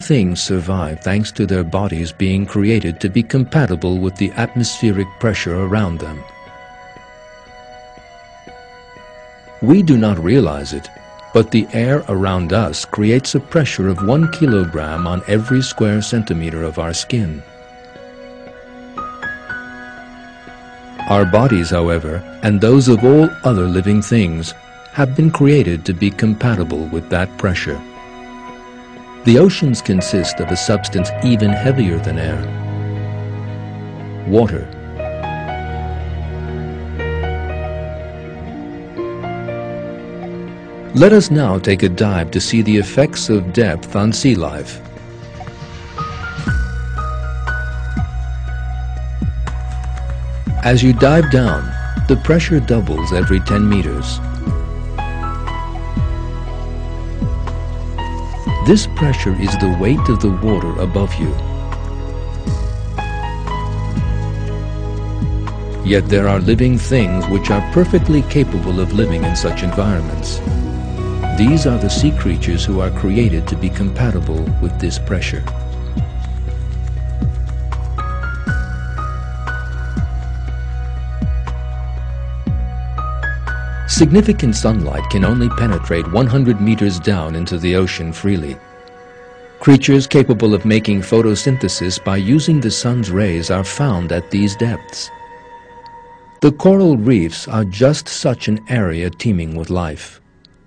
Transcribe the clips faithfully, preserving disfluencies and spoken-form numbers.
things survive thanks to their bodies being created to be compatible with the atmospheric pressure around them. We do not realize it, but the air around us creates a pressure of one kilogram on every square centimeter of our skin. Our bodies, however, and those of all other living things, have been created to be compatible with that pressure. The oceans consist of a substance even heavier than air: water. Let us now take a dive to see the effects of depth on sea life. As you dive down, the pressure doubles every ten meters. This pressure is the weight of the water above you. Yet there are living things which are perfectly capable of living in such environments. These are the sea creatures who are created to be compatible with this pressure. Significant sunlight can only penetrate one hundred meters down into the ocean freely. Creatures capable of making photosynthesis by using the sun's rays are found at these depths. The coral reefs are just such an area teeming with life.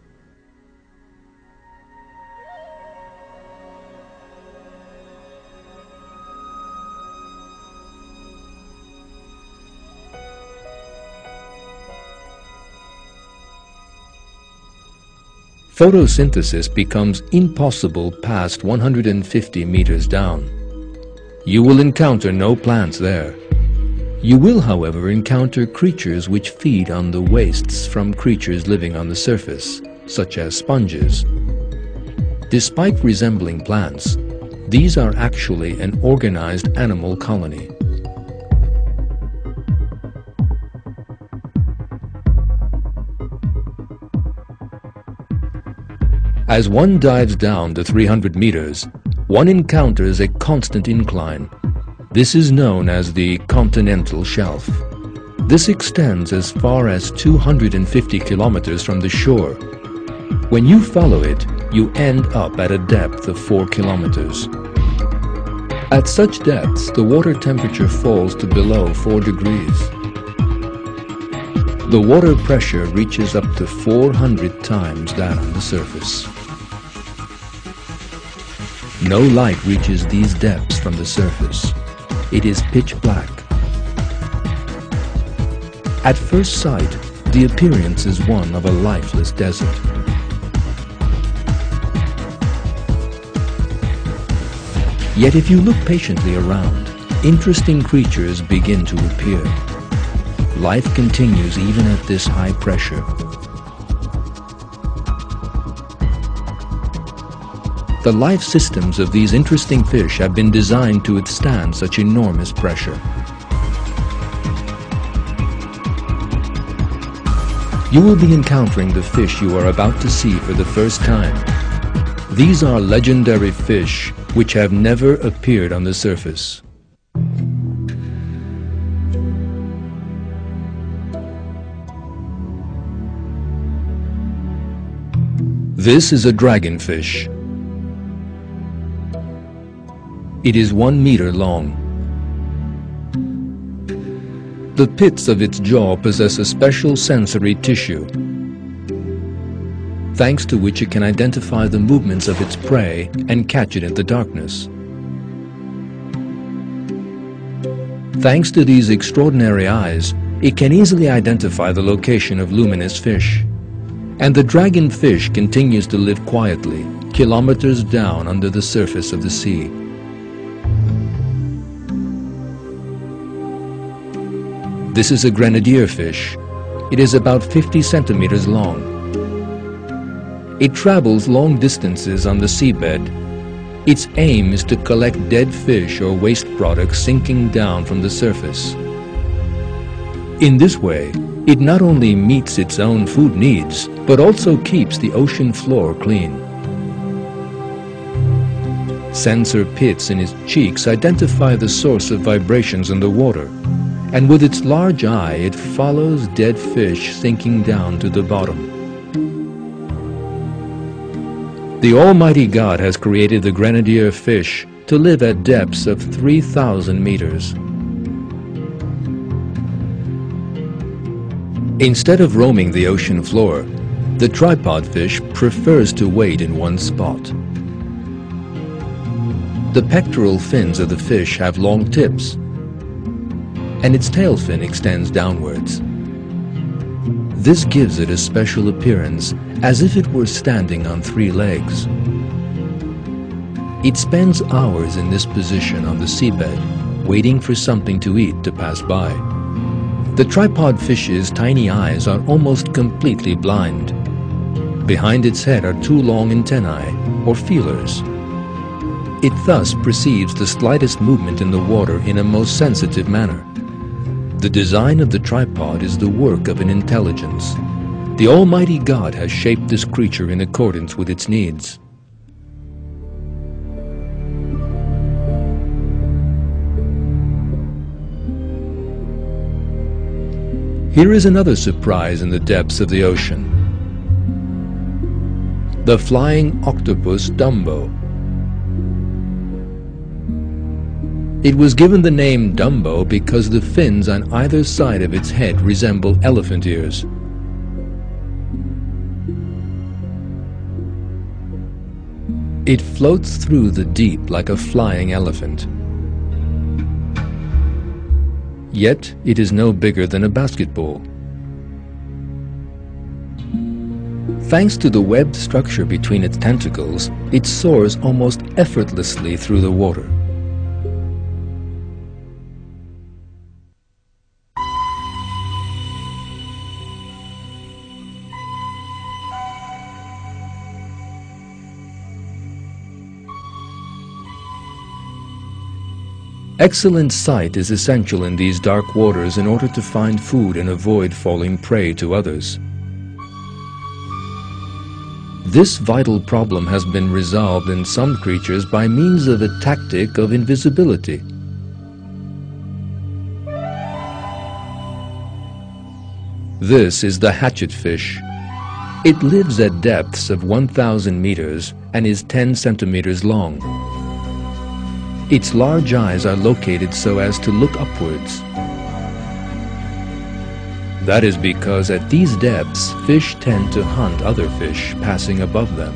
Photosynthesis becomes impossible past one hundred fifty meters down. You will encounter no plants there. You will, however, encounter creatures which feed on the wastes from creatures living on the surface, such as sponges. Despite resembling plants, these are actually an organized animal colony. As one dives down to three hundred meters, one encounters a constant incline. This is known as the continental shelf. This extends as far as two hundred fifty kilometers from the shore. When you follow it, you end up at a depth of four kilometers. At such depths, the water temperature falls to below four degrees. The water pressure reaches up to four hundred times that on the surface. No light reaches these depths from the surface. It is pitch black. At first sight, the appearance is one of a lifeless desert. Yet if you look patiently around, interesting creatures begin to appear. Life continues even at this high pressure. The life systems of these interesting fish have been designed to withstand such enormous pressure. You will be encountering the fish you are about to see for the first time. These are legendary fish which have never appeared on the surface. This is a dragonfish. It is one meter long. The pits of its jaw possess a special sensory tissue, thanks to which it can identify the movements of its prey and catch it in the darkness. Thanks to these extraordinary eyes, it can easily identify the location of luminous fish. And the dragonfish continues to live quietly, kilometers down under the surface of the sea. This is a grenadier fish. It is about fifty centimeters long. It travels long distances on the seabed. Its aim is to collect dead fish or waste products sinking down from the surface. In this way, it not only meets its own food needs, but also keeps the ocean floor clean. Sensor pits in its cheeks identify the source of vibrations in the water, and with its large eye it follows dead fish sinking down to the bottom. The Almighty God has created the grenadier fish to live at depths of three thousand meters. Instead of roaming the ocean floor, the tripod fish prefers to wait in one spot. The pectoral fins of the fish have long tips, and its tail fin extends downwards. This gives it a special appearance, as if it were standing on three legs. It spends hours in this position on the seabed, waiting for something to eat to pass by. The tripod fish's tiny eyes are almost completely blind. Behind its head are two long antennae, or feelers. It thus perceives the slightest movement in the water in a most sensitive manner. The design of the tripod is the work of an intelligence. The Almighty God has shaped this creature in accordance with its needs. Here is another surprise in the depths of the ocean. The flying octopus Dumbo. It was given the name Dumbo because the fins on either side of its head resemble elephant ears. It floats through the deep like a flying elephant. Yet it is no bigger than a basketball. Thanks to the webbed structure between its tentacles, it soars almost effortlessly through the water. Excellent sight is essential in these dark waters in order to find food and avoid falling prey to others. This vital problem has been resolved in some creatures by means of a tactic of invisibility. This is the hatchetfish. It lives at depths of one thousand meters and is ten centimeters long. Its large eyes are located so as to look upwards. That is because at these depths, fish tend to hunt other fish passing above them.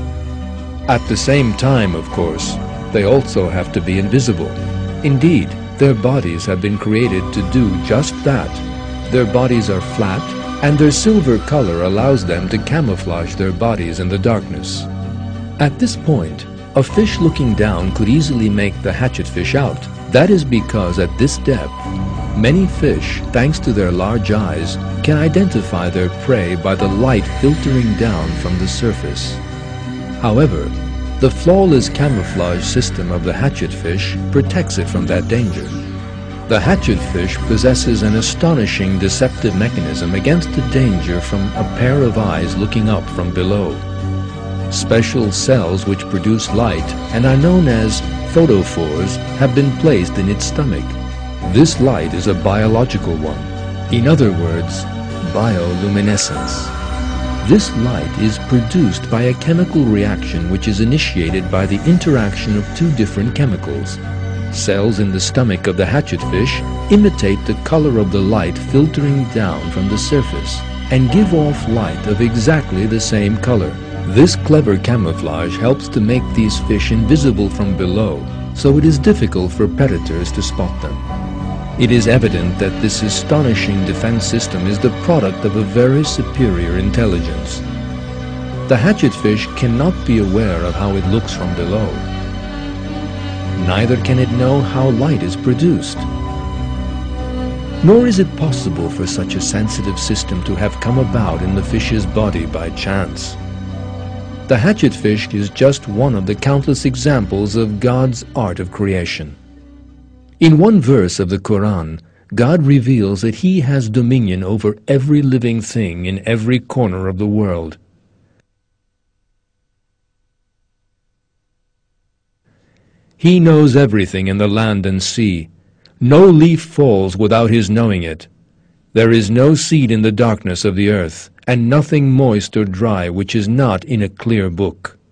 At the same time, of course, they also have to be invisible. Indeed, their bodies have been created to do just that. Their bodies are flat, and their silver color allows them to camouflage their bodies in the darkness. At this point, a fish looking down could easily make the hatchetfish out. That is because at this depth, many fish, thanks to their large eyes, can identify their prey by the light filtering down from the surface. However, the flawless camouflage system of the hatchetfish protects it from that danger. The hatchetfish possesses an astonishing deceptive mechanism against the danger from a pair of eyes looking up from below. Special cells which produce light and are known as photophores have been placed in its stomach. This light is a biological one. In other words, bioluminescence. This light is produced by a chemical reaction which is initiated by the interaction of two different chemicals. Cells in the stomach of the hatchetfish imitate the color of the light filtering down from the surface and give off light of exactly the same color. This clever camouflage helps to make these fish invisible from below, so it is difficult for predators to spot them. It is evident that this astonishing defense system is the product of a very superior intelligence. The hatchetfish cannot be aware of how it looks from below. Neither can it know how light is produced. Nor is it possible for such a sensitive system to have come about in the fish's body by chance. The hatchetfish is just one of the countless examples of God's art of creation. In one verse of the Quran, God reveals that He has dominion over every living thing in every corner of the world. He knows everything in the land and sea. No leaf falls without his knowing it. There is no seed in the darkness of the earth, and nothing moist or dry which is not in a clear book.